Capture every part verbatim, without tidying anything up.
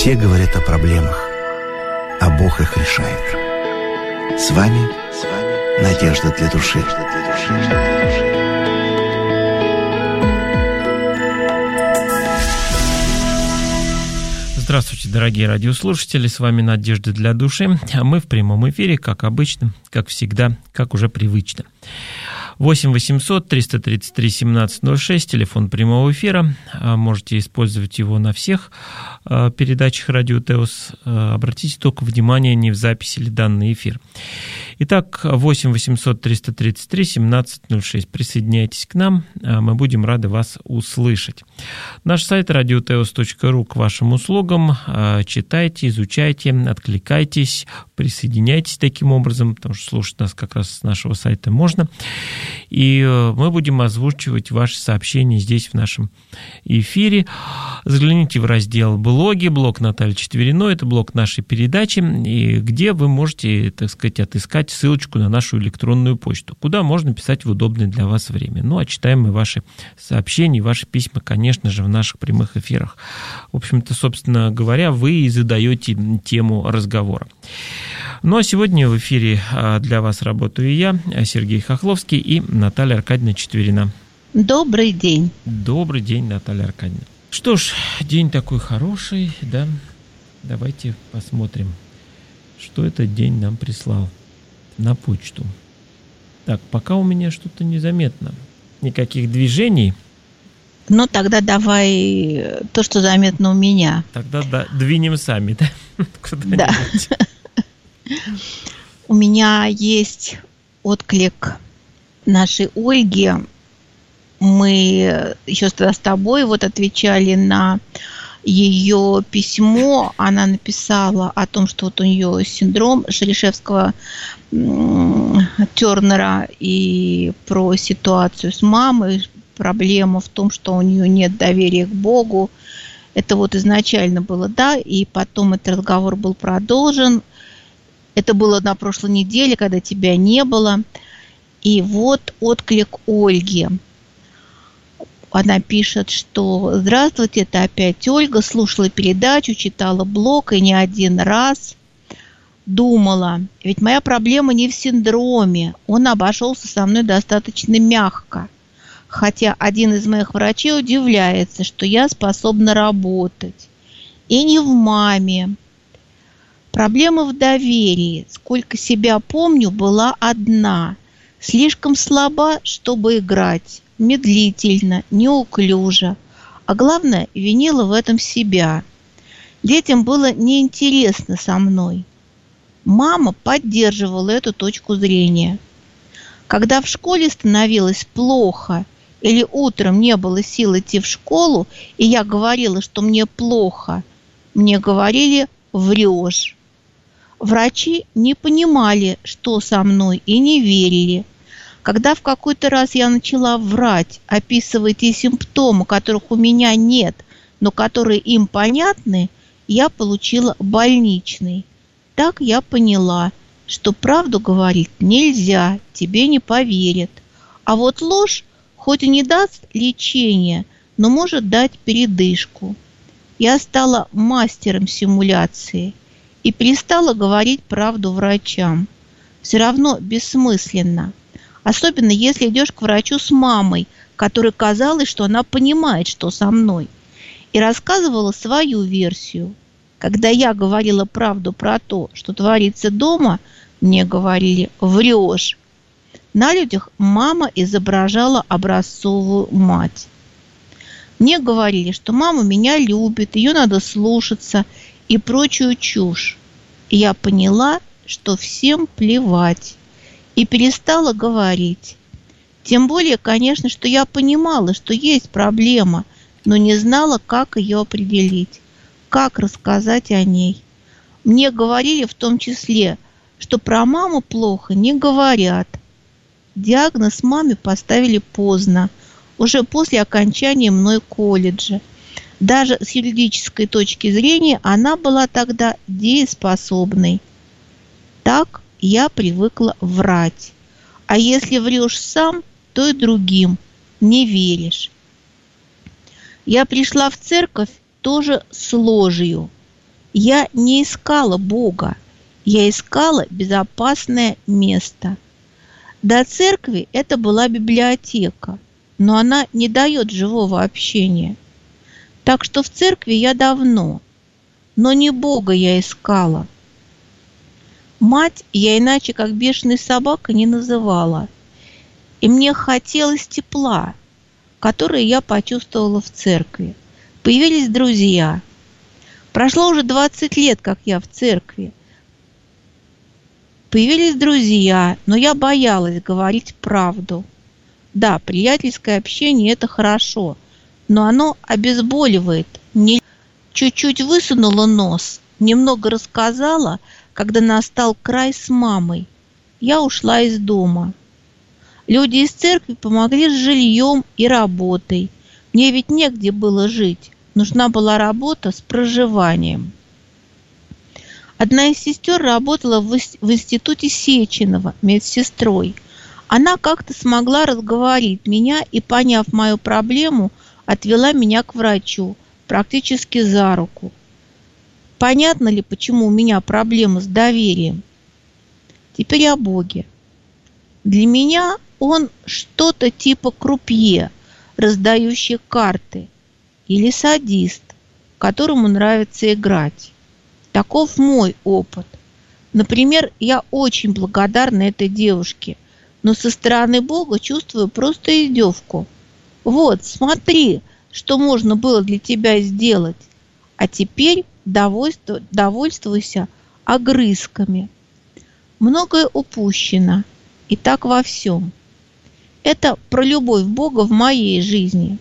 Все говорят о проблемах, а Бог их решает. С вами, с вами Надежда для души. Здравствуйте, дорогие радиослушатели, с вами Надежда для души, а мы в прямом эфире, как обычно, как всегда, как уже привычно. восемь восемьсот триста тридцать три семнадцать ноль шесть, телефон прямого эфира. Можете использовать его на всех передачах Радио Теос. Обратите только внимание не в записи или данный эфир. Итак, восемь восемьсот триста тридцать три семнадцать ноль шесть. Присоединяйтесь к нам, мы будем рады вас услышать. Наш сайт радиотеос точка ру к вашим услугам. Читайте, изучайте, откликайтесь, присоединяйтесь таким образом, потому что слушать нас как раз с нашего сайта можно. И мы будем озвучивать ваши сообщения здесь, в нашем эфире. Загляните в раздел «Блоги», блог Натальи Четвериной, это блог нашей передачи, и где вы можете, так сказать, отыскать ссылочку на нашу электронную почту, куда можно писать в удобное для вас время. Ну, а читаем мы ваши сообщения, ваши письма, конечно же, в наших прямых эфирах. В общем-то, собственно говоря, вы и задаете тему разговора. Ну, а сегодня в эфире для вас работаю я, Сергей Хохловский и Наталья Аркадьевна Четверина. Добрый день. Добрый день, Наталья Аркадьевна. Что ж, день такой хороший, да? Давайте посмотрим, что этот день нам прислал на почту. Так, пока у меня что-то незаметно. Никаких движений. Ну, тогда давай то, что заметно у меня. Тогда да, двинем сами, да? Куда-нибудь. Да. У меня есть отклик нашей Ольги. Мы еще тогда с тобой вот отвечали на ее письмо. Она написала о том, что вот у нее синдром Шерешевского Тернера, и про ситуацию с мамой. Проблема в том, что у нее нет доверия к Богу. Это вот изначально было, да, и потом этот разговор был продолжен. Это было на прошлой неделе, когда тебя не было. И вот отклик Ольги. Она пишет, что «Здравствуйте, это опять Ольга. Слушала передачу, читала блог и не один раз думала. Ведь моя проблема не в синдроме. Он обошелся со мной достаточно мягко. Хотя один из моих врачей удивляется, что я способна работать. И не в маме. Проблема в доверии. Сколько себя помню, была одна. Слишком слаба, чтобы играть. Медлительно, неуклюже. А главное, винила в этом себя. Детям было неинтересно со мной. Мама поддерживала эту точку зрения. Когда в школе становилось плохо или утром не было сил идти в школу, и я говорила, что мне плохо, мне говорили «врешь». Врачи не понимали, что со мной, и не верили. Когда в какой-то раз я начала врать, описывая те симптомы, которых у меня нет, но которые им понятны, я получила больничный. Так я поняла, что правду говорить нельзя, тебе не поверят. А вот ложь хоть и не даст лечения, но может дать передышку. Я стала мастером симуляции и перестала говорить правду врачам. Все равно бессмысленно. Особенно если идешь к врачу с мамой, которой казалось, что она понимает, что со мной, и рассказывала свою версию. Когда я говорила правду про то, что творится дома, мне говорили «врешь». На людях мама изображала образцовую мать. Мне говорили, что мама меня любит, ее надо слушаться и прочую чушь. И я поняла, что всем плевать, и перестала говорить. Тем более, конечно, что я понимала, что есть проблема, но не знала, как ее определить, как рассказать о ней. Мне говорили в том числе, что про маму плохо не говорят. Диагноз маме поставили поздно, уже после окончания мной колледжа. Даже с юридической точки зрения она была тогда дееспособной. Так я привыкла врать. А если врешь сам, то и другим не веришь. Я пришла в церковь тоже с ложью. Я не искала Бога, я искала безопасное место. До церкви это была библиотека, но она не дает живого общения. Так что в церкви я давно, но не Бога я искала. Мать я иначе как бешеная собака не называла. И мне хотелось тепла, которое я почувствовала в церкви. Появились друзья. Прошло уже двадцать лет, как я в церкви. Появились друзья, но я боялась говорить правду. Да, приятельское общение – это хорошо, но оно обезболивает. Мне чуть-чуть высунула нос, немного рассказала, когда настал край с мамой. Я ушла из дома. Люди из церкви помогли с жильем и работой. Мне ведь негде было жить. Нужна была работа с проживанием. Одна из сестер работала в институте Сеченова медсестрой. Она как-то смогла разговорить меня и, поняв мою проблему, отвела меня к врачу, практически за руку. Понятно ли, почему у меня проблемы с доверием? Теперь о Боге. Для меня он что-то типа крупье, раздающий карты, или садист, которому нравится играть. Таков мой опыт. Например, я очень благодарна этой девушке, но со стороны Бога чувствую просто издевку. Вот, смотри, что можно было для тебя сделать, а теперь довольству, довольствуйся огрызками. Многое упущено, и так во всем. Это про любовь Бога в моей жизни.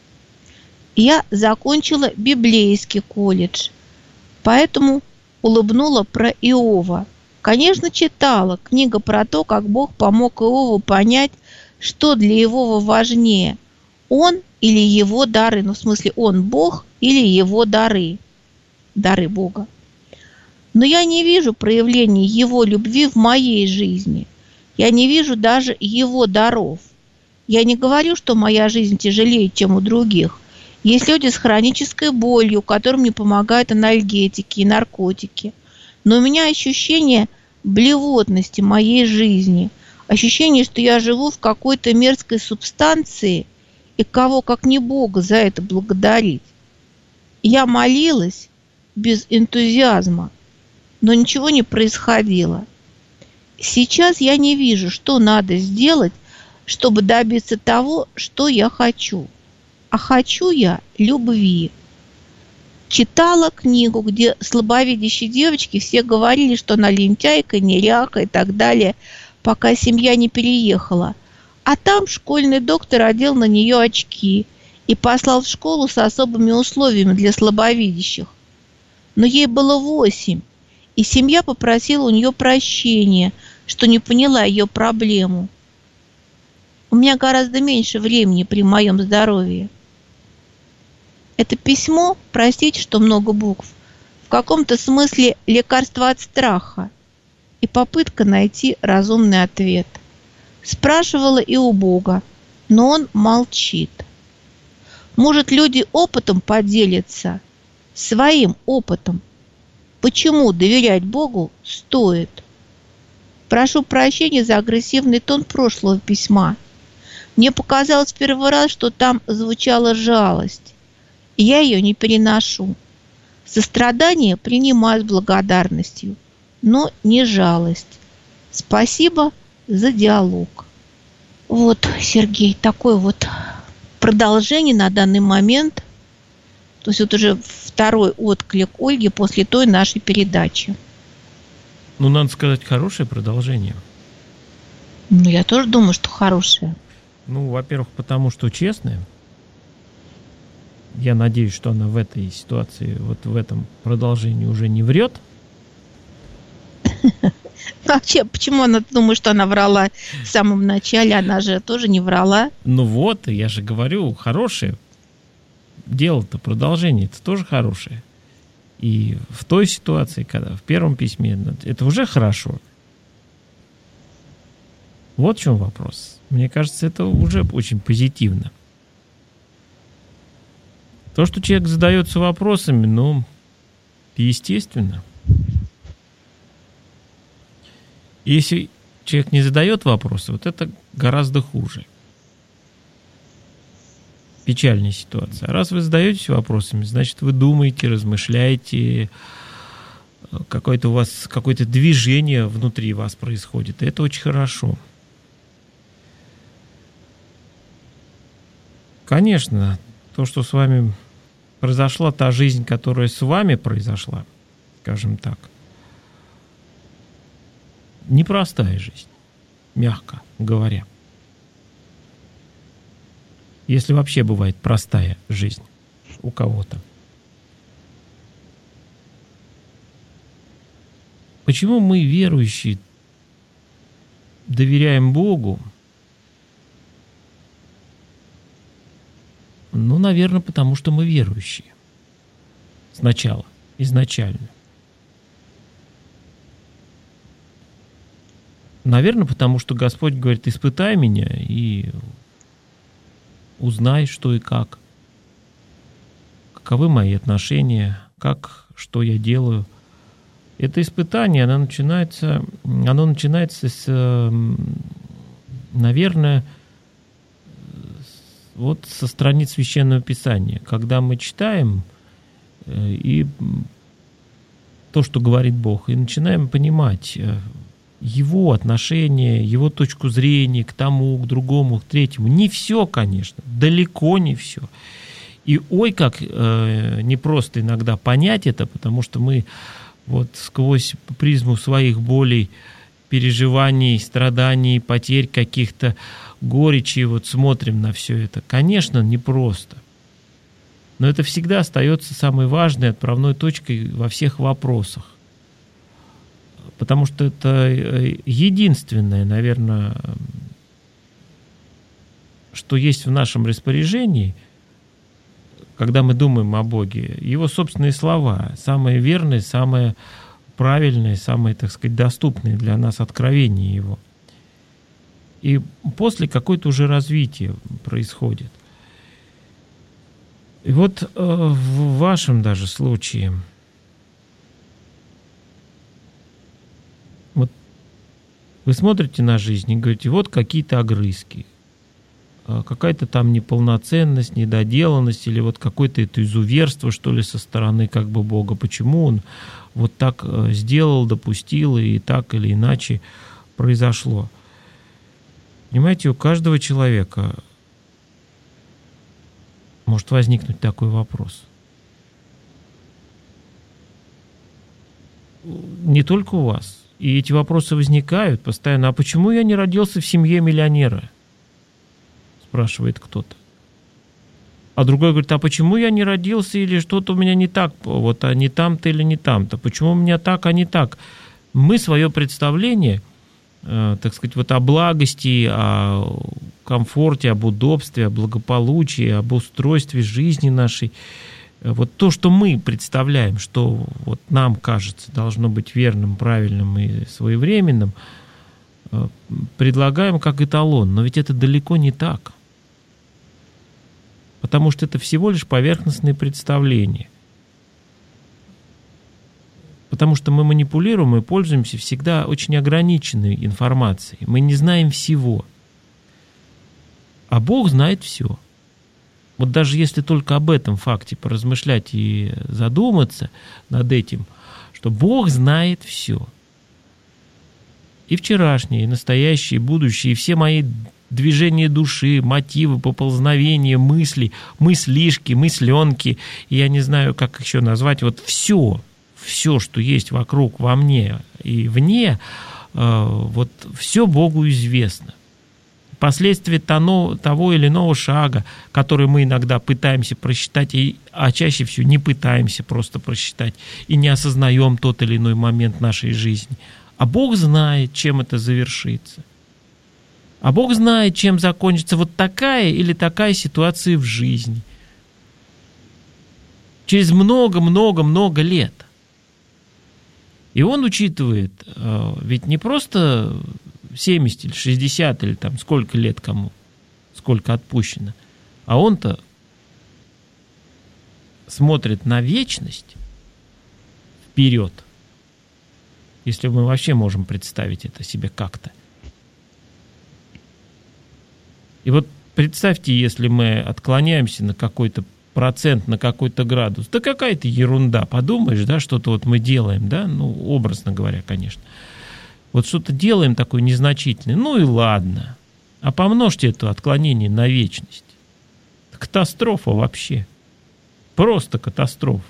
Я закончила библейский колледж, поэтому улыбнула про Иова. Конечно, читала книгу про то, как Бог помог Иову понять, что для Иова важнее, он или его дары, ну в смысле он Бог или его дары, дары Бога. Но я не вижу проявления его любви в моей жизни. Я не вижу даже его даров. Я не говорю, что моя жизнь тяжелее, чем у других. Есть люди с хронической болью, которым не помогают анальгетики и наркотики. Но у меня ощущение блевотности моей жизни, ощущение, что я живу в какой-то мерзкой субстанции, и кого, как не Бога, за это благодарить. Я молилась без энтузиазма, но ничего не происходило. Сейчас я не вижу, что надо сделать, чтобы добиться того, что я хочу. А хочу я любви. Читала книгу, где слабовидящие девочки все говорили, что она лентяйка, неряха и так далее, пока семья не переехала. А там школьный доктор одел на нее очки и послал в школу с особыми условиями для слабовидящих. Но ей было восемь, и семья попросила у нее прощения, что не поняла ее проблему. У меня гораздо меньше времени при моем здоровье. Это письмо, простите, что много букв, в каком-то смысле лекарство от страха и попытка найти разумный ответ. Спрашивала и у Бога, но он молчит. Может, люди опытом поделятся, своим опытом. Почему доверять Богу стоит? Прошу прощения за агрессивный тон прошлого письма. Мне показалось в первый раз, что там звучала жалость. И я ее не переношу. Сострадание принимаю с благодарностью, но не жалость. Спасибо за диалог. Вот, Сергей, такое вот продолжение на данный момент. То есть вот уже второй отклик Ольги после той нашей передачи. Ну, надо сказать, хорошее продолжение. Ну, я тоже думаю, что хорошее. Ну, во-первых, потому что честное. Я надеюсь, что она в этой ситуации, вот в этом продолжении уже не врет. Вообще, почему она думает, что она врала в самом начале? Она же тоже не врала. Ну вот, я же говорю, хорошее. Дело-то, продолжение, это тоже хорошее. И в той ситуации, когда в первом письме, это уже хорошо. Вот в чем вопрос. Мне кажется, это уже очень позитивно. То, что человек задается вопросами, ну, естественно. Если человек не задает вопросы, вот это гораздо хуже. Печальная ситуация. Раз вы задаетесь вопросами, значит, вы думаете, размышляете, какое-то у вас какое-то движение внутри вас происходит. И это очень хорошо. Конечно, то, что с вами произошла, та жизнь, которая с вами произошла, скажем так, непростая жизнь, мягко говоря. Если вообще бывает простая жизнь у кого-то. Почему мы, верующие, доверяем Богу? Ну, наверное, потому что мы верующие. Сначала, изначально. Наверное, потому что Господь говорит: испытай меня и узнай, что и как. Каковы мои отношения, как, что я делаю. Это испытание, оно начинается, оно начинается с, наверное, вот со страниц Священного Писания, когда мы читаем и то, что говорит Бог, и начинаем понимать Его отношение, Его точку зрения к тому, к другому, к третьему. Не все, конечно, далеко не все. И ой, как э, непросто иногда понять это, потому что мы вот сквозь призму своих болей, переживаний, страданий, потерь каких-то, горечи, вот смотрим на все это. Конечно, непросто. Но это всегда остается самой важной отправной точкой во всех вопросах. Потому что это единственное, наверное, что есть в нашем распоряжении, когда мы думаем о Боге. Его собственные слова, самые верные, самые правильные, самые, так сказать, доступные для нас откровения Его. И после какое-то уже развитие происходит. И вот в вашем даже случае вот вы смотрите на жизнь и говорите: вот какие-то огрызки, какая-то там неполноценность, недоделанность, или вот какое-то это изуверство, что ли, со стороны как бы Бога. Почему Он вот так сделал, допустил, и так или иначе произошло? Понимаете, у каждого человека может возникнуть такой вопрос. Не только у вас. И эти вопросы возникают постоянно. А почему я не родился в семье миллионера? Спрашивает кто-то. А другой говорит: а почему я не родился, или что-то у меня не так, вот, а не там-то или не там-то? Почему у меня так, а не так? Мы свое представление, э, так сказать, вот о благости, о комфорте, об удобстве, о благополучии, об устройстве жизни нашей, вот то, что мы представляем, что вот нам кажется должно быть верным, правильным и своевременным, э, предлагаем как эталон. Но ведь это далеко не так. Потому что это всего лишь поверхностные представления. Потому что мы манипулируем и пользуемся всегда очень ограниченной информацией. Мы не знаем всего. А Бог знает все. Вот даже если только об этом факте поразмышлять и задуматься над этим, что Бог знает все. И вчерашнее, и настоящее, и будущее, и все мои движения души, мотивы, поползновения, мысли, мыслишки, мысленки, и я не знаю, как еще назвать, вот все, все, что есть вокруг, во мне и вне, вот все Богу известно. Последствия того или иного шага, который мы иногда пытаемся просчитать, а чаще всего не пытаемся просто просчитать и не осознаем тот или иной момент нашей жизни. А Бог знает, чем это завершится. А Бог знает, чем закончится вот такая или такая ситуация в жизни. Через много-много-много лет. И Он учитывает, ведь не просто семьдесят или шестьдесят, или там сколько лет кому, сколько отпущено, а Он-то смотрит на вечность вперед. Если мы вообще можем представить это себе как-то. И вот представьте, если мы отклоняемся на какой-то процент, на какой-то градус, да какая-то ерунда, подумаешь, да, что-то вот мы делаем, да, ну, образно говоря, конечно. Вот что-то делаем такое незначительное, ну и ладно. А помножьте это отклонение на вечность. Катастрофа вообще. Просто катастрофа.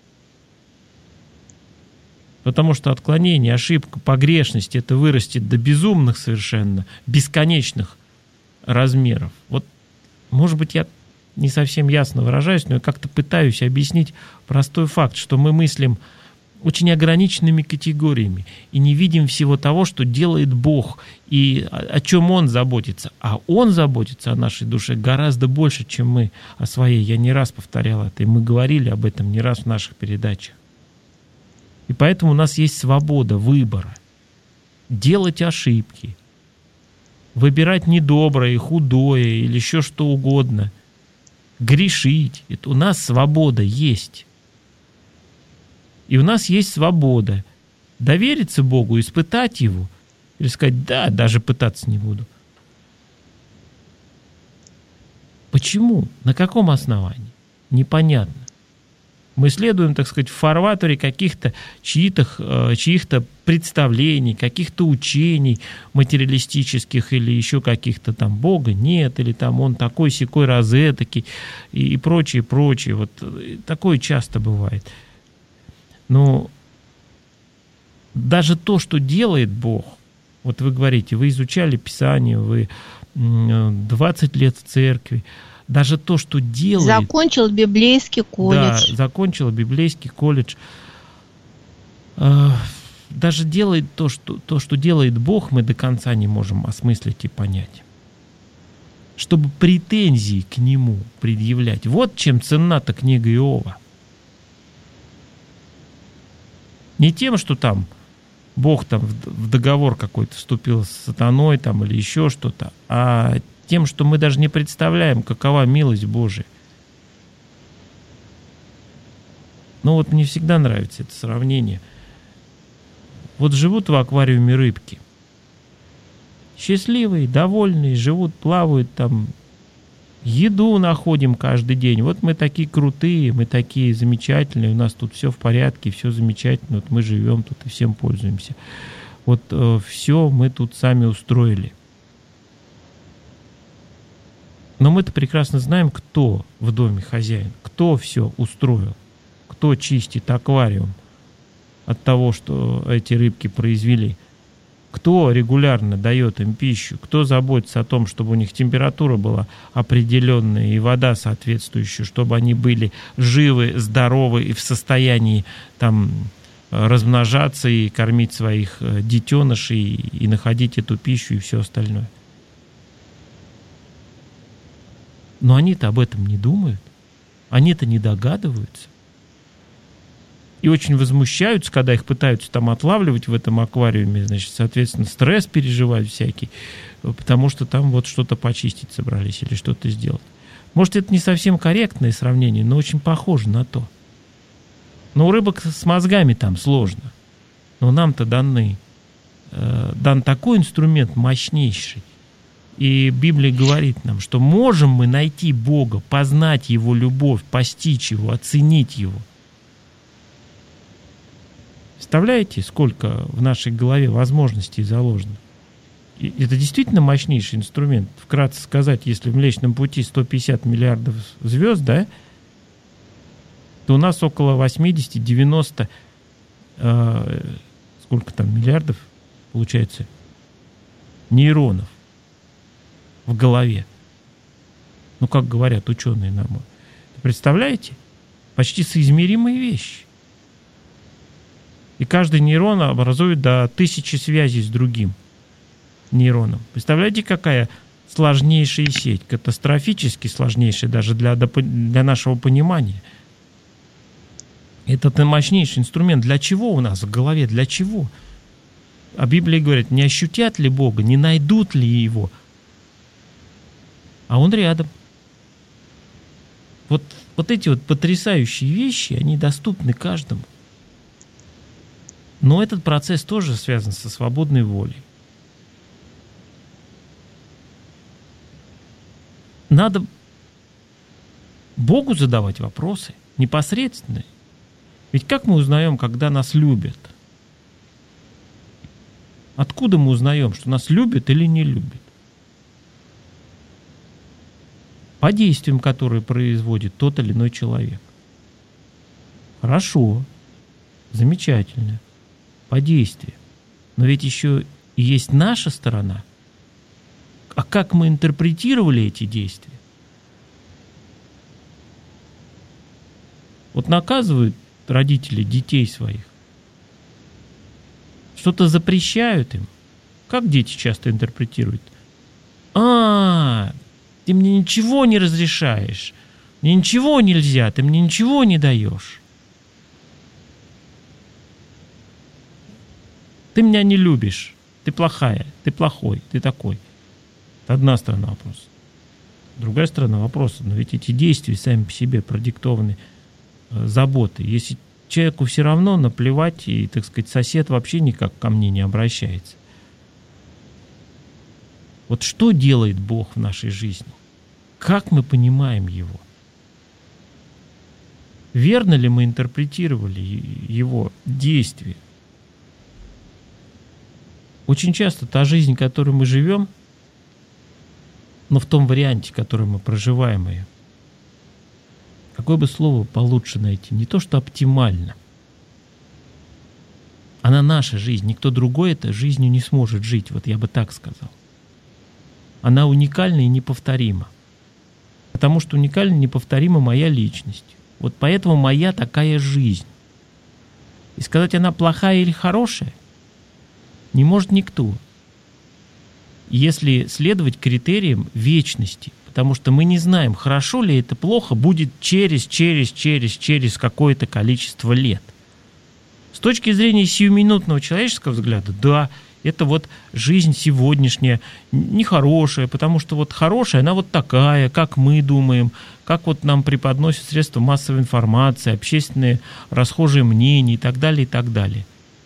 Потому что отклонение, ошибка, погрешность, это вырастет до безумных совершенно, бесконечных размеров. Вот, может быть, я не совсем ясно выражаюсь, но я как-то пытаюсь объяснить простой факт, что мы мыслим очень ограниченными категориями и не видим всего того, что делает Бог и о чем Он заботится. А Он заботится о нашей душе гораздо больше, чем мы о своей. Я не раз повторял это, и мы говорили об этом не раз в наших передачах. И поэтому у нас есть свобода выбора. Делать ошибки, выбирать недоброе, худое или еще что угодно, грешить. Это у нас свобода есть. И у нас есть свобода довериться Богу, испытать Его, или сказать, да, даже пытаться не буду. Почему? На каком основании? Непонятно. Мы следуем, так сказать, в фарватере каких-то чьих-то, чьих-то представлений, каких-то учений материалистических или еще каких-то там Бога нет, или там он такой-сякой розетокий и прочее, прочее. Вот такое часто бывает. Но даже то, что делает Бог, вот вы говорите, вы изучали Писание, вы двадцать лет в церкви, даже то, что делает... Закончил библейский колледж. Да, закончил библейский колледж. Даже делает то, что, то, что делает Бог, мы до конца не можем осмыслить и понять. Чтобы претензии к Нему предъявлять. Вот чем ценна-то книга Иова. Не тем, что там Бог там в договор какой-то вступил с сатаной там, или еще что-то, а тем, что мы даже не представляем, какова милость Божия. Ну вот мне всегда нравится это сравнение. Вот живут в аквариуме рыбки. Счастливые, довольные, живут, плавают там, еду находим каждый день. Вот мы такие крутые, мы такие замечательные, у нас тут все в порядке, все замечательно, вот мы живем тут и всем пользуемся. Вот э, все мы тут сами устроили. Но мы-то прекрасно знаем, кто в доме хозяин, кто все устроил, кто чистит аквариум от того, что эти рыбки произвели, кто регулярно дает им пищу, кто заботится о том, чтобы у них температура была определенная и вода соответствующая, чтобы они были живы, здоровы и в состоянии там размножаться и кормить своих детенышей и находить эту пищу и все остальное. Но они-то об этом не думают, они-то не догадываются. И очень возмущаются, когда их пытаются там отлавливать в этом аквариуме, значит, соответственно, стресс переживают всякий, потому что там вот что-то почистить собрались или что-то сделать. Может, это не совсем корректное сравнение, но очень похоже на то. Но у рыбок с мозгами там сложно. Но нам-то даны, э, дан такой инструмент мощнейший. И Библия говорит нам, что можем мы найти Бога, познать Его любовь, постичь Его, оценить Его. Представляете, сколько в нашей голове возможностей заложено? И это действительно мощнейший инструмент. Вкратце сказать, если в Млечном Пути сто пятьдесят миллиардов звезд, да, то у нас около восемьдесят-девяносто, э, сколько там миллиардов, получается, нейронов в голове. Ну, как говорят ученые нам. Представляете? Почти соизмеримые вещи. И каждый нейрон образует до тысячи связей с другим нейроном. Представляете, какая сложнейшая сеть, катастрофически сложнейшая даже для, для нашего понимания. Это мощнейший инструмент. Для чего у нас в голове? Для чего? А Библия говорит, не ощутят ли Бога, не найдут ли Его? А Он рядом. Вот, вот эти вот потрясающие вещи, они доступны каждому. Но этот процесс тоже связан со свободной волей. Надо Богу задавать вопросы непосредственные. Ведь как мы узнаем, когда нас любят? Откуда мы узнаем, что нас любят или не любят? По действиям, которые производит тот или иной человек. Хорошо, замечательно, по действиям. Но ведь еще и есть наша сторона. А как мы интерпретировали эти действия? Вот наказывают родители детей своих, что-то запрещают им. Как дети часто интерпретируют? А, ты мне ничего не разрешаешь, мне ничего нельзя, ты мне ничего не даешь. Ты меня не любишь, ты плохая, ты плохой, ты такой. Это одна сторона вопроса. Другая сторона вопроса, но ведь эти действия сами по себе продиктованы э, заботой. Если человеку все равно наплевать, и, так сказать, сосед вообще никак ко мне не обращается. Вот что делает Бог в нашей жизни? Как мы понимаем Его? Верно ли мы интерпретировали Его действия? Очень часто та жизнь, которой мы живем, но в том варианте, который мы проживаем ее, какое бы слово получше найти, не то что оптимально. Она наша жизнь, никто другой этой жизнью не сможет жить, вот я бы так сказал. Она уникальна и неповторима. Потому что уникальна и неповторима моя личность. Вот поэтому моя такая жизнь. И сказать, она плохая или хорошая, не может никто. Если следовать критериям вечности, потому что мы не знаем, хорошо ли это, плохо будет через, через, через, через какое-то количество лет. С точки зрения сиюминутного человеческого взгляда, да, это вот жизнь сегодняшняя нехорошая, потому что вот хорошая, она вот такая, как мы думаем, как вот нам преподносят средства массовой информации, общественные расхожие мнения и так далее, и так далее.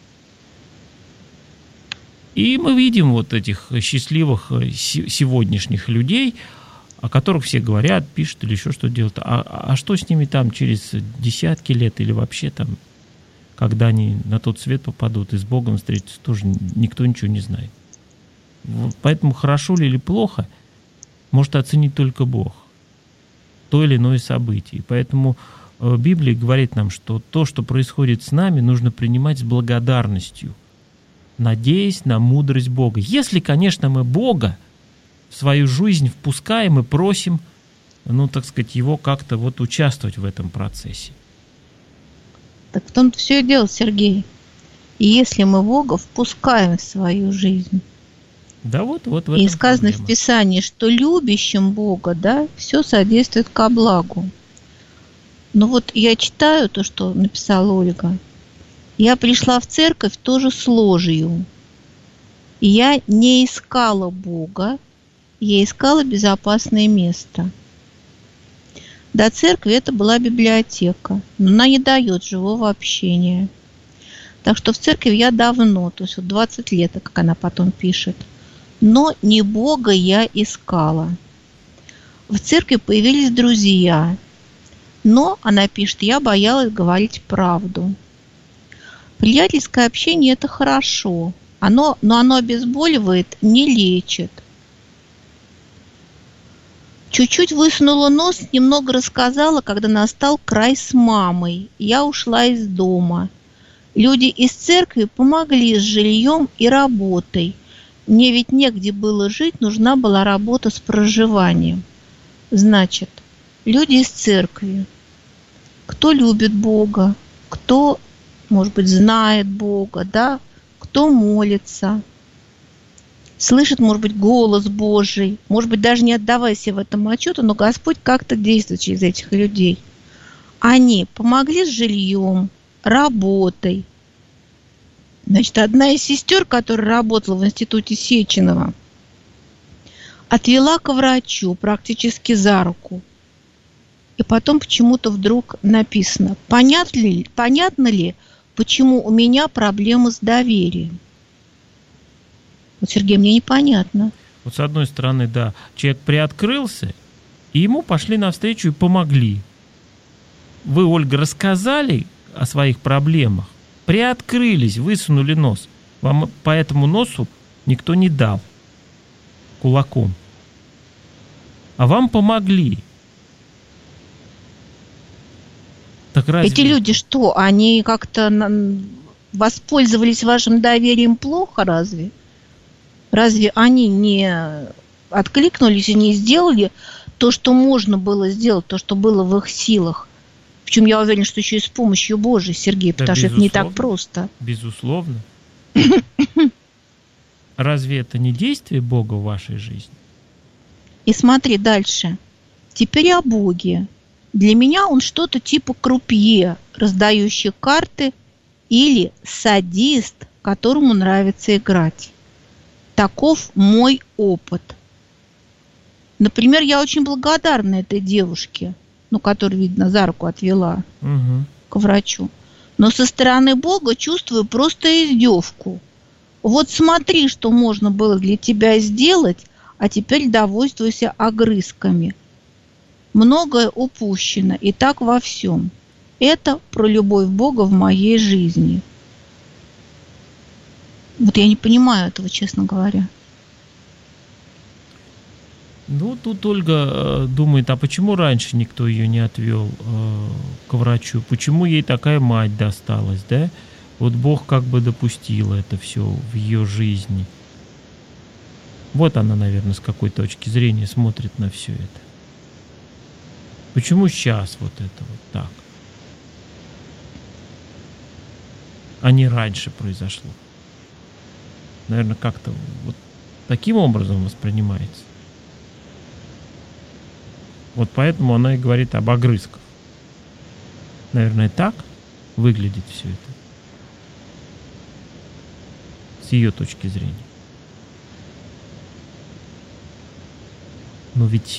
И мы видим вот этих счастливых сегодняшних людей, о которых все говорят, пишут или еще что делают. А, а что с ними там через десятки лет или вообще там, когда они на тот свет попадут и с Богом встретятся, тоже никто ничего не знает. Поэтому хорошо ли или плохо, может оценить только Бог. То или иное событие. Поэтому Библия говорит нам, что то, что происходит с нами, нужно принимать с благодарностью, надеясь на мудрость Бога. Если, конечно, мы Бога в свою жизнь впускаем и просим, ну, так сказать, Его как-то вот участвовать в этом процессе. Так в том-то все и дело, Сергей. И если мы Бога впускаем в свою жизнь, да, вот, вот в этом и сказано проблема. В Писании, что любящим Бога, да, все содействует ко благу. Но вот я читаю то, что написала Ольга. Я пришла в церковь тоже с ложью. И я не искала Бога, я искала безопасное место. До церкви это была библиотека, но она не дает живого общения. Так что в церкви я давно, то есть вот двадцать лет, как она потом пишет. Но не Бога я искала. В церкви появились друзья, но, она пишет, я боялась говорить правду. Приятельское общение – это хорошо, оно, но оно обезболивает, не лечит. Чуть-чуть высунула нос, немного рассказала, когда настал край с мамой. Я ушла из дома. Люди из церкви помогли с жильем и работой. Мне ведь негде было жить, нужна была работа с проживанием. Значит, люди из церкви. Кто любит Бога, кто, может быть, знает Бога, да, кто молится, слышит, может быть, голос Божий, может быть, даже не отдавая себе в этом отчета, но Господь как-то действует через этих людей. Они помогли с жильем, работой. Значит, одна из сестер, которая работала в институте Сеченова, отвела к врачу практически за руку. И потом почему-то вдруг написано, понятно ли, понятно ли, почему у меня проблемы с доверием? Вот, Сергей, мне непонятно. Вот с одной стороны, да, человек приоткрылся, и ему пошли навстречу и помогли. Вы, Ольга, рассказали о своих проблемах, приоткрылись, высунули нос. Вам по этому носу никто не дал кулаком. А вам помогли. Так разве... Эти люди что, они как-то воспользовались вашим доверием плохо, разве? Разве они не откликнулись и не сделали то, что можно было сделать, то, что было в их силах? Причем я уверена, что еще и с помощью Божией, Сергей, да, потому что это не так просто. Безусловно. Разве это не действие Бога в вашей жизни? И смотри дальше. Теперь о Боге. Для меня он что-то типа крупье, раздающий карты, или садист, которому нравится играть. Таков мой опыт. Например, я очень благодарна этой девушке, ну, которую, видно, за руку отвела угу. к врачу. Но со стороны Бога чувствую просто издевку. Вот смотри, что можно было для тебя сделать, а теперь довольствуйся огрызками. Многое упущено, и так во всем. Это про любовь Бога в моей жизни. Вот я не понимаю этого, честно говоря. Ну, тут Ольга думает, а почему раньше никто ее не отвел э, к врачу? Почему ей такая мать досталась, да? Вот Бог как бы допустил это все в ее жизни. Вот она, наверное, с какой точки зрения смотрит на все это. Почему сейчас вот это вот так? А не раньше произошло? Наверное, как-то вот таким образом воспринимается. Вот поэтому она и говорит об огрызках. Наверное, так выглядит все это. С ее точки зрения. Но ведь,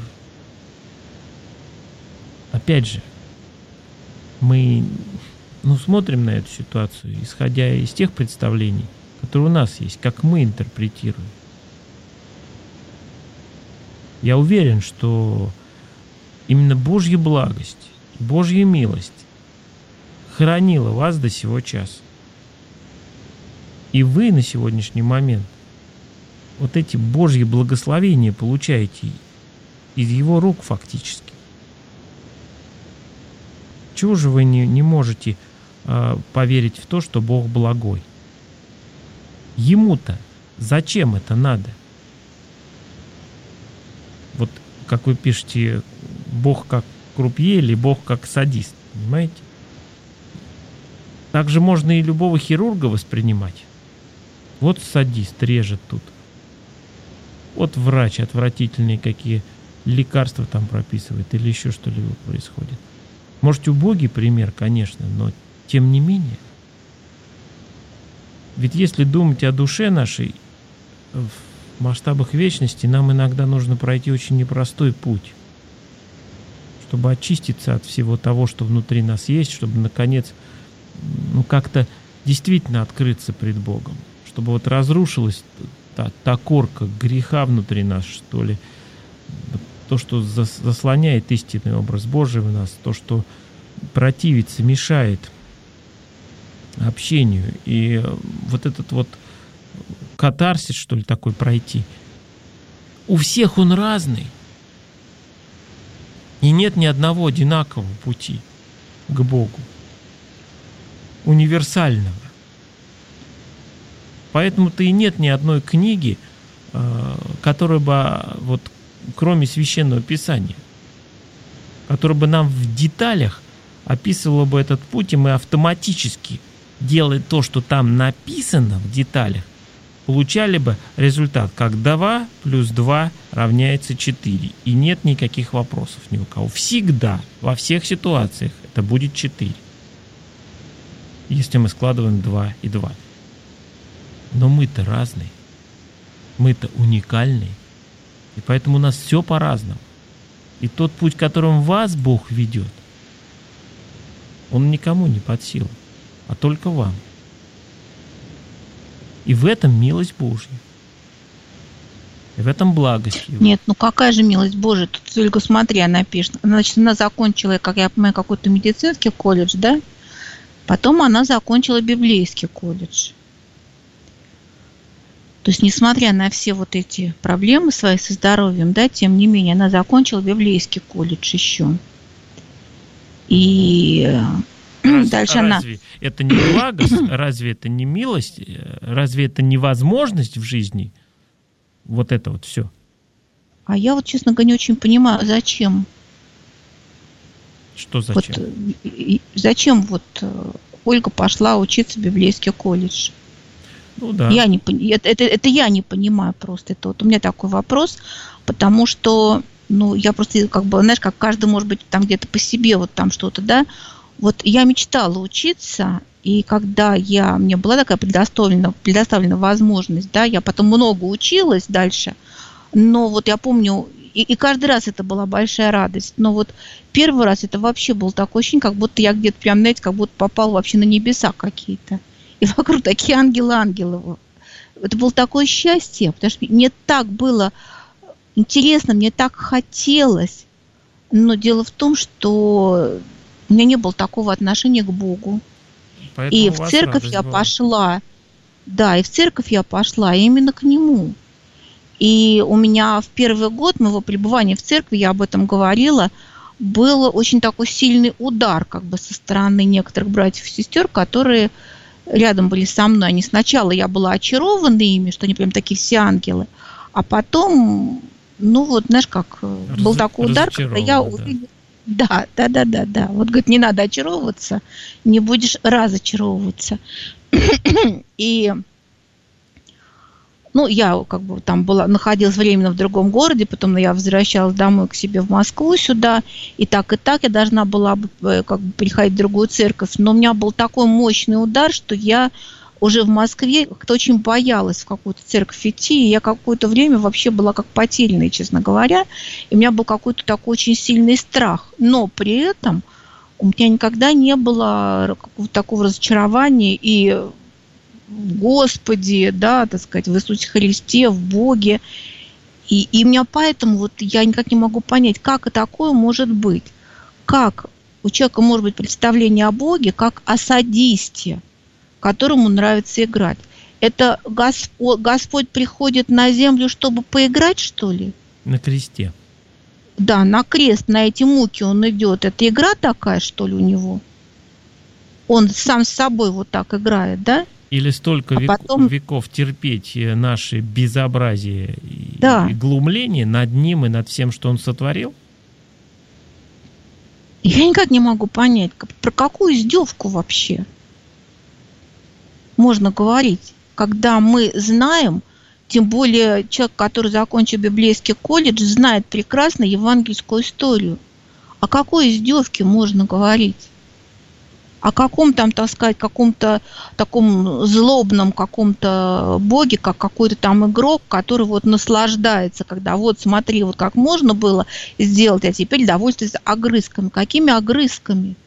опять же, мы ну, смотрим на эту ситуацию, исходя из тех представлений, которые у нас есть, как мы интерпретируем. Я уверен, что именно Божья благость, Божья милость хранила вас до сего часа. И вы на сегодняшний момент вот эти Божьи благословения получаете из Его рук фактически. Чего же вы не, не можете э, поверить в то, что Бог благой? Ему-то зачем это надо? Вот как вы пишете, Бог как крупье или Бог как садист, понимаете? Также можно и любого хирурга воспринимать. Вот садист режет тут. Вот врач отвратительные какие лекарства там прописывает или еще что-либо происходит. Может, убогий пример, конечно, но тем не менее. Ведь если думать о душе нашей в масштабах вечности, нам иногда нужно пройти очень непростой путь, чтобы очиститься от всего того, что внутри нас есть, чтобы, наконец, ну, как-то действительно открыться пред Богом, чтобы вот разрушилась та, та корка греха внутри нас, что ли, то, что заслоняет истинный образ Божий в нас, то, что противится, мешает общению. И вот этот вот катарсис, что ли, такой пройти, у всех он разный. И нет ни одного одинакового пути к Богу, универсального. Поэтому-то и нет ни одной книги, которая бы, вот, кроме Священного Писания, которая бы нам в деталях описывала бы этот путь, и мы автоматически, делая то, что там написано в деталях, получали бы результат, как два плюс два равняется четыре. И нет никаких вопросов ни у кого. Всегда, во всех ситуациях это будет четыре. Если мы складываем два и два. Но мы-то разные. Мы-то уникальные. И поэтому у нас все по-разному. И тот путь, которым вас Бог ведет, он никому не под силу. а только вам. И в этом милость Божья. И в этом благость Его. Нет, ну какая же милость Божия? Тут только смотри, она пишет. Значит, она закончила, как я понимаю, какой-то медицинский колледж, да? Потом она закончила библейский колледж. То есть, несмотря на все вот эти проблемы свои со здоровьем, да, тем не менее, она закончила библейский колледж еще. И разве, дальше а она... Разве это не благость? Разве это не милость? Разве это не возможность в жизни? Вот это вот все. А я вот, честно говоря, не очень понимаю, зачем. Что зачем? Вот, зачем вот Ольга пошла учиться в библейский колледж? Ну да. Я не, это, это, это я не понимаю просто. Это вот у меня такой вопрос, потому что, ну, я просто, как бы, знаешь, как каждый, может быть, там где-то по себе вот там что-то, да. Вот я мечтала учиться, и когда я, мне была такая предоставлена, предоставлена возможность, да, я потом много училась дальше, но вот я помню, и, и каждый раз это была большая радость, но вот первый раз это вообще было такое ощущение, как будто я где-то прям, знаете, как будто попал вообще на небеса какие-то. И вокруг такие ангелы-ангелы. Это было такое счастье, потому что мне так было интересно, мне так хотелось. Но дело в том, что у меня не было такого отношения к Богу. Поэтому и в церковь я была. пошла. Да, и в церковь я пошла именно к Нему. И у меня в первый год моего пребывания в церкви, я об этом говорила, был очень такой сильный удар как бы со стороны некоторых братьев и сестер, которые рядом были со мной. Они сначала, я была очарована ими, что они прям такие все ангелы, а потом, ну вот, знаешь, как Раз, был такой удар, когда я увидела... Да, да, да, да, да. Вот, говорит, не надо очаровываться, не будешь разочаровываться. И, ну, я как бы там была, находилась временно в другом городе, потом я возвращалась домой к себе в Москву сюда, и так, и так я должна была бы как бы приходить в другую церковь, но у меня был такой мощный удар, что я уже в Москве как-то очень боялась в какую-то церковь идти, и я какое-то время вообще была как потерянная, честно говоря, и у меня был какой-то такой очень сильный страх, но при этом у меня никогда не было какого-то такого разочарования и в Господе, да, так сказать, в Иисусе Христе, в Боге. И, и у меня поэтому вот я никак не могу понять, как такое может быть. Как у человека может быть представление о Боге, как о садисте, которому нравится играть. Это Господь, Господь приходит на землю, чтобы поиграть, что ли? На кресте. Да, на крест, на эти муки он идет. Это игра такая, что ли, у него? Он сам с собой вот так играет, да? Или столько а век, потом... веков терпеть наши безобразия да. и глумления над ним и над всем, что он сотворил? Я никак не могу понять, про какую издевку вообще можно говорить, когда мы знаем, тем более человек, который закончил библейский колледж, знает прекрасно евангельскую историю. О какой издевке можно говорить? О каком там, так сказать, каком-то таком злобном каком-то боге, как какой-то там игрок, который вот наслаждается, когда вот смотри, вот как можно было сделать, а теперь довольствуется огрызками. Какими огрызками?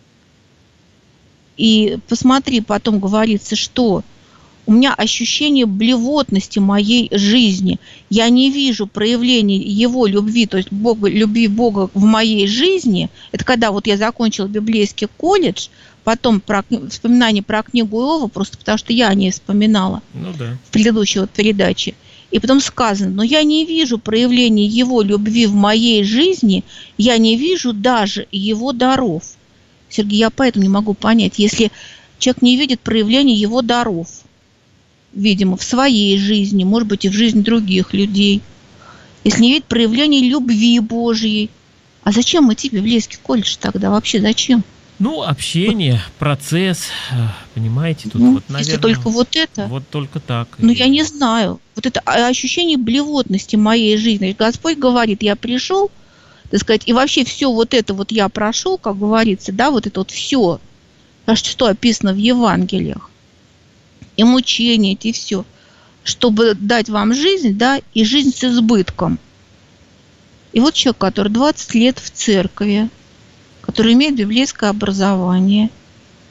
И посмотри, потом говорится, что у меня ощущение блевотности моей жизни. Я не вижу проявления его любви, то есть Бога, любви Бога в моей жизни. Это когда вот я закончила библейский колледж, потом про, вспоминание про книгу Иова, просто потому что я о ней вспоминала ну, да. в предыдущей вот передаче. И потом сказано, но я не вижу проявления его любви в моей жизни, я не вижу даже его даров. Сергей, я поэтому не могу понять, если человек не видит проявления его даров, видимо, в своей жизни, может быть, и в жизни других людей, если не видит проявления любви Божьей, а зачем идти в библейский колледж тогда? Вообще зачем? Ну, общение, вот. Процесс, понимаете, тут ну, вот, наверное... Если только вот это... Вот только так. Ну, я не знаю. Вот это ощущение блевотности моей жизни. Господь говорит, я пришел, так сказать, и вообще все вот это вот я прошел, как говорится, да, вот это вот все, что описано в Евангелиях, и мучения, и все, чтобы дать вам жизнь, да, и жизнь с избытком. И вот человек, который двадцать лет в церкви, который имеет библейское образование,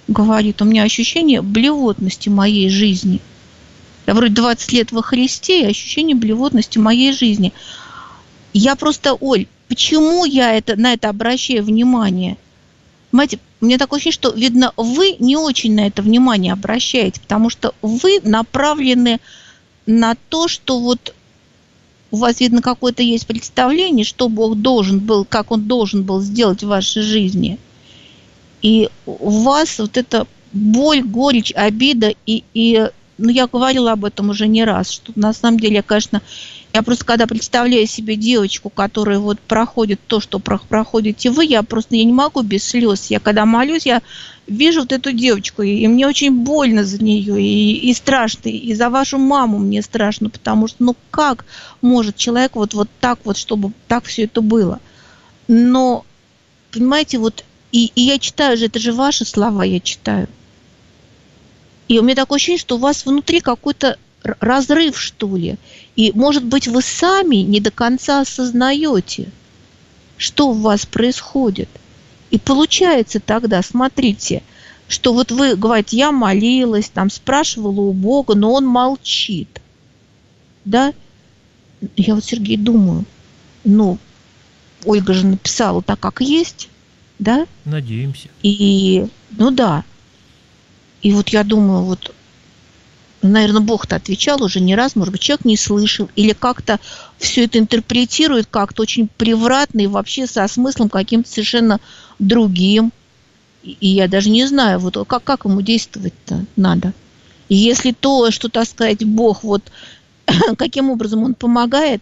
говорит, у меня ощущение блевотности моей жизни. Я вроде двадцать лет во Христе, и ощущение блевотности моей жизни. Я просто, Оль, почему я это, на это обращаю внимание? Понимаете, у меня такое ощущение, что, видно, вы не очень на это внимание обращаете, потому что вы направлены на то, что вот у вас, видно, какое-то есть представление, что Бог должен был, как Он должен был сделать в вашей жизни. И у вас вот эта боль, горечь, обида, и, и ну, я говорила об этом уже не раз, что на самом деле, конечно, я просто когда представляю себе девочку, которая вот проходит то, что проходите вы, я просто я не могу без слез. Я когда молюсь, я вижу вот эту девочку, и мне очень больно за нее, и, и страшно, и за вашу маму мне страшно, потому что, ну как может человек вот, вот так вот, чтобы так все это было? Но, понимаете, вот, и, и я читаю же, это же ваши слова, я читаю. И у меня такое ощущение, что у вас внутри какой-то разрыв, что ли. И, может быть, вы сами не до конца осознаете, что у вас происходит. И получается тогда, смотрите, что вот вы говорите, я молилась, там спрашивала у Бога, но Он молчит. Да? Я вот, Сергей, думаю, ну, Ольга же написала так, как есть, да? Надеемся. И, ну да. И вот я думаю, вот, наверное, Бог-то отвечал уже не раз, может быть, человек не слышал, или как-то все это интерпретирует как-то очень превратно и вообще со смыслом каким-то совершенно другим. И я даже не знаю, вот как, как ему действовать-то надо. И если то, что, так сказать, Бог, вот каким образом Он помогает,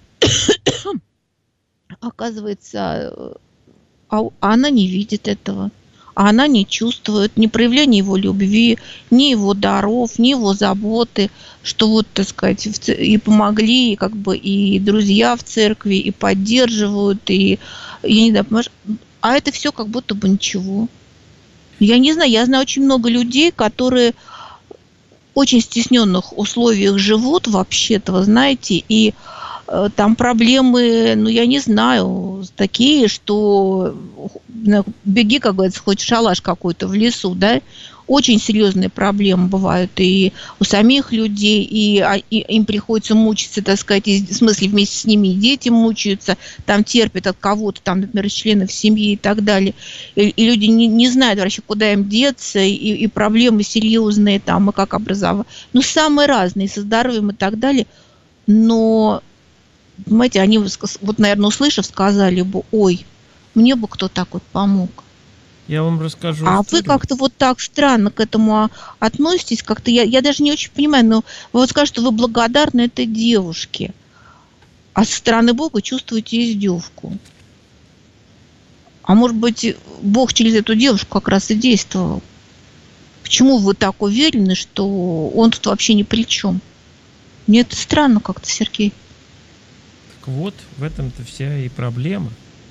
оказывается, а она не видит этого. А она не чувствует ни проявления Его любви, ни Его даров, ни Его заботы, что вот, так сказать, и помогли, и как бы и друзья в церкви, и поддерживают, и, я не знаю, а это все как будто бы ничего. Я не знаю, я знаю очень много людей, которые в очень стесненных условиях живут вообще-то, вы знаете, и э, там проблемы, ну, я не знаю, такие, что беги, как говорится, хоть в шалаш какой-то в лесу, да, очень серьезные проблемы бывают и у самих людей, и, и им приходится мучиться, так сказать, и, в смысле вместе с ними и дети мучаются, там терпят от кого-то, там, например, членов семьи и так далее, и, и люди не, не знают вообще, куда им деться, и, и проблемы серьезные там, и как образовать, ну, самые разные, со здоровьем и так далее, но, понимаете, они, вот, наверное, услышав, сказали бы, ой, мне бы кто так вот помог. Я вам расскажу. А историю. вы как-то вот так странно к этому относитесь, как-то я, я даже не очень понимаю, но вы вот скажете, что вы благодарны этой девушке, а со стороны Бога чувствуете издевку. А может быть, Бог через эту девушку как раз и действовал? Почему вы так уверены, что он тут вообще ни при чем? Мне это странно как-то, Сергей. Так вот, в этом-то вся и проблема.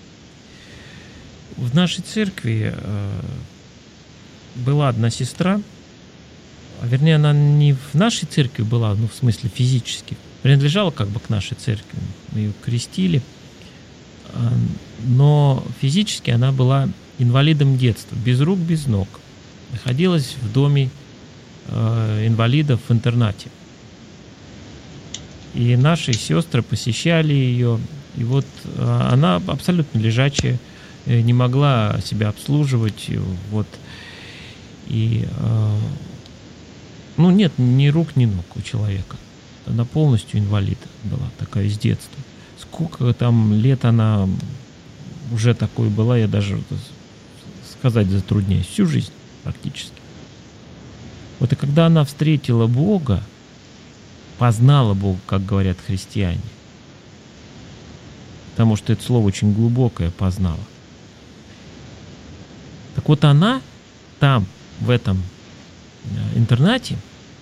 В нашей церкви э, была одна сестра, а вернее, она не в нашей церкви была, ну, в смысле физически, принадлежала как бы к нашей церкви, мы ее крестили, э, но физически она была инвалидом детства, без рук, без ног, находилась в доме э, инвалидов в интернате. И наши сестры посещали ее, и вот э, она абсолютно лежачая, не могла себя обслуживать, вот, и, э, ну, нет ни рук, ни ног у человека, она полностью инвалид была, такая с детства. Сколько там лет она уже такой была, я даже сказать затрудняюсь, всю жизнь практически. Вот и когда она встретила Бога, познала Бога, как говорят христиане, потому что это слово очень глубокое, познала. Так вот она там, в этом интернате,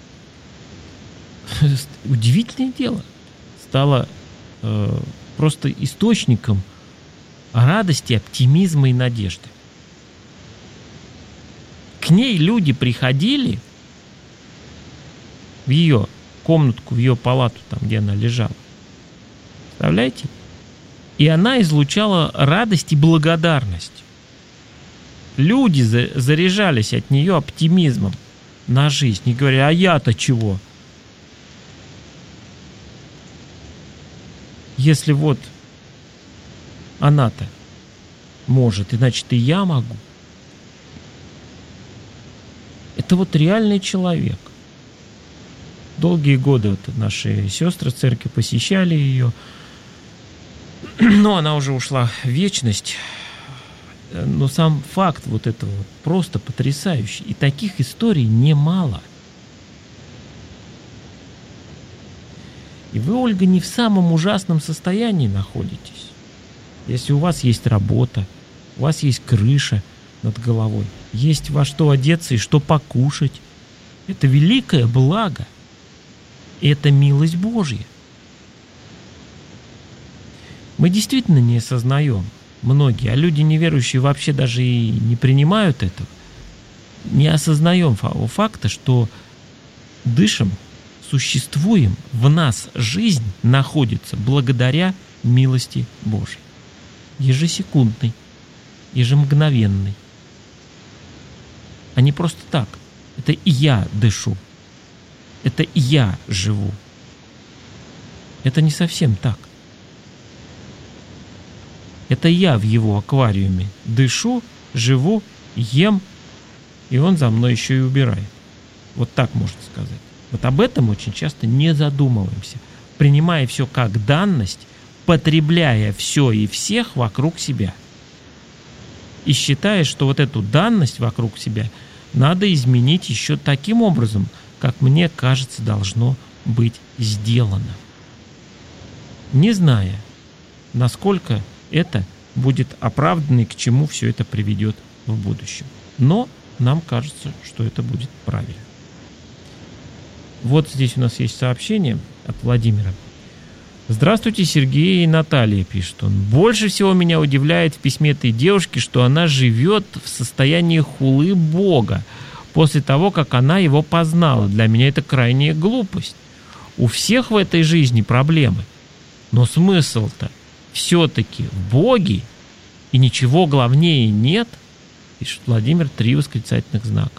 удивительное дело, стала э, просто источником радости, оптимизма и надежды. К ней люди приходили в ее комнатку, в ее палату, там, где она лежала. Представляете? И она излучала радость и благодарность. люди заряжались от нее оптимизмом на жизнь. И говорили, а я-то чего? Если вот она-то может, иначе и я могу. Это вот реальный человек. Долгие годы вот наши сестры в церкви посещали ее. Но она уже ушла в вечность. Но сам факт вот этого просто потрясающий. И таких историй немало. И вы, Ольга, не в самом ужасном состоянии находитесь. Если у вас есть работа, у вас есть крыша над головой, есть во что одеться и что покушать, это великое благо. Это милость Божья. Мы действительно не осознаем, многие, а люди неверующие вообще даже и не принимают этого, не осознаем факта, что дышим, существуем, в нас жизнь находится благодаря милости Божьей. Ежесекундной, ежемгновенной. А не просто так. Это и я дышу. Это и я живу. Это не совсем так. Это я в его аквариуме дышу, живу, ем, и он за мной еще и убирает. Вот так можно сказать. Вот об этом очень часто не задумываемся, принимая все как данность, потребляя все и всех вокруг себя. И считая, что вот эту данность вокруг себя надо изменить еще таким образом, как мне кажется, должно быть сделано. Не зная, насколько это будет оправдано и к чему все это приведет в будущем. Но нам кажется, что это будет правильно. Вот здесь у нас есть сообщение от Владимира. Здравствуйте, Сергей и Наталья, пишет он. Больше всего меня удивляет в письме этой девушки, что она живет в состоянии хулы Бога после того, как она его познала. Для меня это крайняя глупость. У всех в этой жизни проблемы. Но смысл-то все-таки в Боге, и ничего главнее нет, пишет Владимир, три восклицательных знака.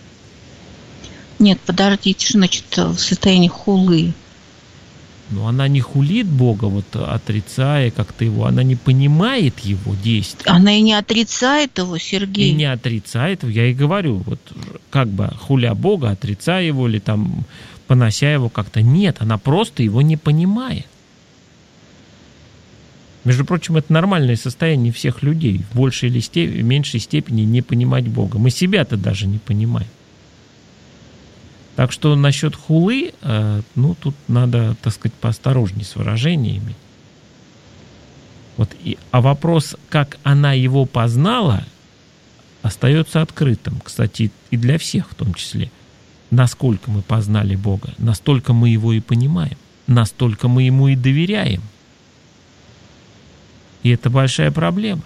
Нет, подождите, что значит в состоянии хулы? Но она не хулит Бога, вот отрицая как-то его, она не понимает его действия. Она и не отрицает его, Сергей. И не отрицает, я и говорю, вот как бы хуля Бога, отрицая его или там понося его как-то. Нет, она просто его не понимает. Между прочим, это нормальное состояние всех людей, в большей или степени, в меньшей степени не понимать Бога. Мы себя-то даже не понимаем. Так что насчет хулы, ну, тут надо, так сказать, поосторожнее с выражениями. Вот, и, а вопрос, как она его познала, остается открытым. Кстати, и для всех в том числе. Насколько мы познали Бога, настолько мы его и понимаем, настолько мы ему и доверяем. И это большая проблема.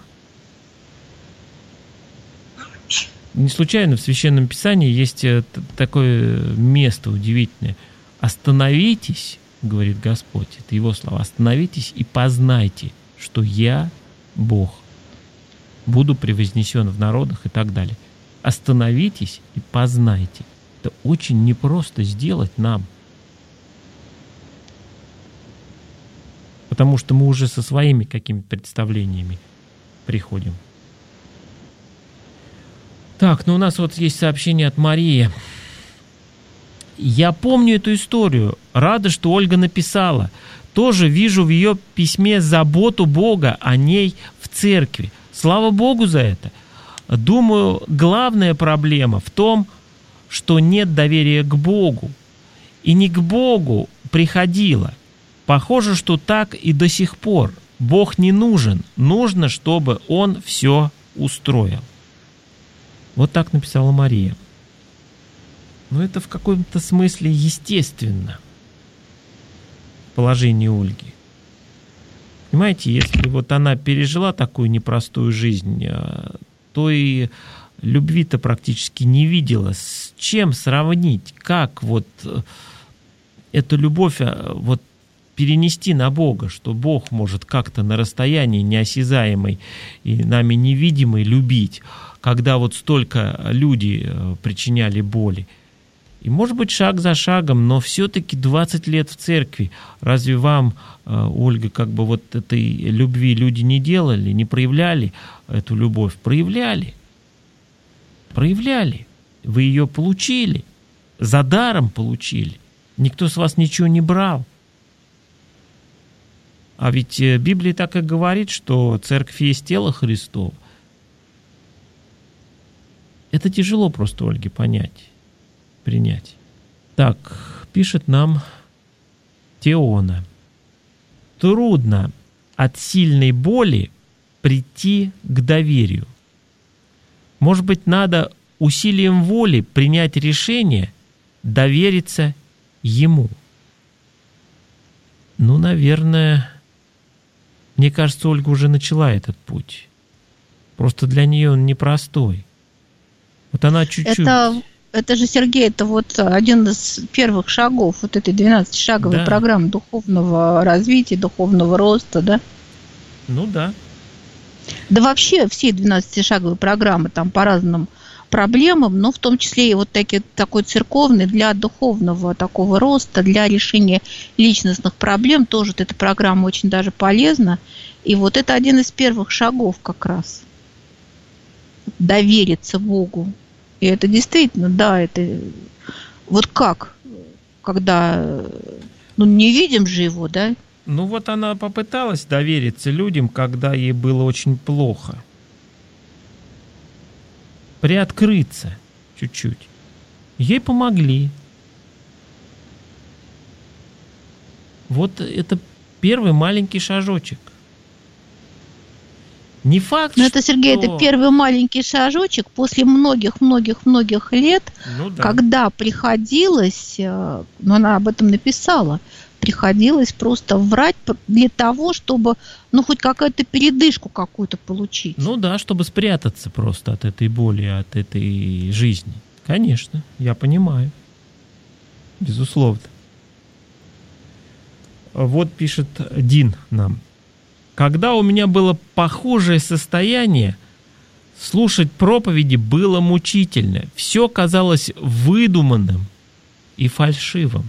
Не случайно в Священном Писании есть такое место удивительное. «Остановитесь, — говорит Господь, — это Его слова, — остановитесь и познайте, что Я Бог, буду превознесен в народах» и так далее. Остановитесь и познайте. Это очень непросто сделать нам. Потому что мы уже со своими какими-то представлениями приходим. Так, ну у нас вот есть сообщение от Марии. Я помню эту историю. Рада, что Ольга написала. Тоже вижу в ее письме заботу Бога о ней в церкви. Слава Богу за это. Думаю, главная проблема в том, что нет доверия к Богу. И не к Богу приходила. Похоже, что так и до сих пор. Бог не нужен. Нужно, чтобы Он все устроил. Вот так написала Мария. Но это в каком-то смысле естественно. Положение Ольги. Понимаете, если вот она пережила такую непростую жизнь, то и любви-то практически не видела. С чем сравнить? Как вот эту любовь вот перенести на Бога, что Бог может как-то на расстоянии неосязаемой и нами невидимой любить? когда вот столько люди причиняли боли. И, может быть, шаг за шагом, но все-таки двадцать лет в церкви. Разве вам, Ольга, как бы вот этой любви люди не делали, не проявляли эту любовь? Проявляли. Проявляли. Вы ее получили. За даром получили. Никто с вас ничего не брал. А ведь Библия так и говорит, что церковь есть тело Христово. Это тяжело просто, Ольге, понять. Принять. Так, пишет нам Теона. Трудно от сильной боли прийти к доверию. Может быть, надо усилием воли принять решение довериться ему. Ну, наверное, мне кажется, Ольга уже начала этот путь. Просто для нее он непростой. Вот она чуть-чуть... Это... Это же, Сергей, это вот один из первых шагов вот этой двенадцатишаговой да. программы духовного развития, духовного роста, да? Ну да. Да вообще все двенадцатишаговые программы там по разным проблемам, но в том числе и вот таки, такой церковный для духовного такого роста, для решения личностных проблем тоже вот эта программа очень даже полезна. И вот это один из первых шагов как раз. Довериться Богу. И это действительно, да, это вот как, когда, ну, не видим же его, да? Ну, вот она попыталась довериться людям, когда ей было очень плохо. Приоткрыться чуть-чуть. Ей помогли. Вот это первый маленький шажочек. Не факт, Но это, Сергей, что... это первый маленький шажочек после многих-многих-многих лет, ну, да. когда приходилось, ну, она об этом написала, приходилось просто врать для того, чтобы, ну, хоть какую-то передышку какую-то получить. Ну да, чтобы спрятаться просто от этой боли, от этой жизни. Конечно, я понимаю. Безусловно. Вот пишет Дин нам. Когда у меня было похожее состояние, слушать проповеди было мучительно. Все казалось выдуманным и фальшивым.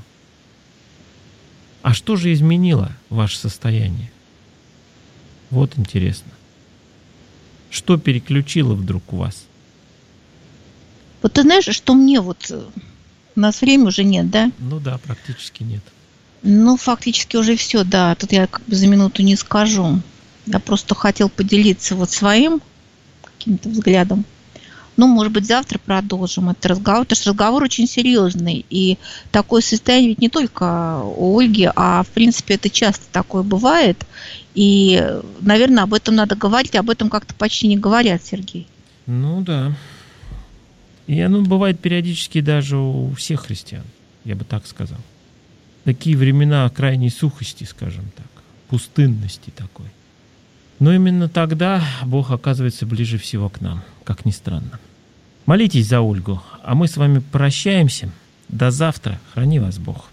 А что же изменило ваше состояние? Вот интересно. Что переключило вдруг у вас? Вот ты знаешь, что мне вот... У нас времени уже нет, да? Ну да, практически нет. Ну, фактически уже все, да. Тут я как бы за минуту не скажу. Я просто хотел поделиться вот своим каким-то взглядом. Ну, может быть, завтра продолжим этот разговор. Потому что разговор очень серьезный. И такое состояние ведь не только у Ольги, а в принципе это часто такое бывает. И, наверное, об этом надо говорить, об этом как-то почти не говорят, Сергей. Ну да. И оно бывает периодически даже у всех христиан, я бы так сказал. Такие времена крайней сухости, скажем так, пустынности такой. Но именно тогда Бог оказывается ближе всего к нам, как ни странно. Молитесь за Ольгу, а мы с вами прощаемся. До завтра. Храни вас Бог.